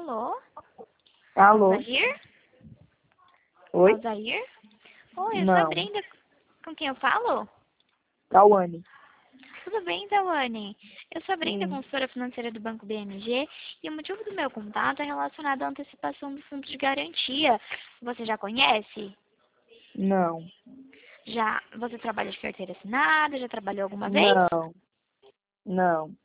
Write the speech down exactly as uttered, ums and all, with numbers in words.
Alô? Alô? Alzair? Oi? Alzair? Oi, eu sou a Não. Brenda. Com quem eu falo? Cauane. Tudo bem, Tawane? Eu sou a Brenda, Sim. consultora financeira do Banco B M G, e o motivo do meu contato é relacionado à antecipação do fundo de garantia. Você já conhece? Não. Já você trabalha de carteira assinada? Já trabalhou alguma vez? Não. Não.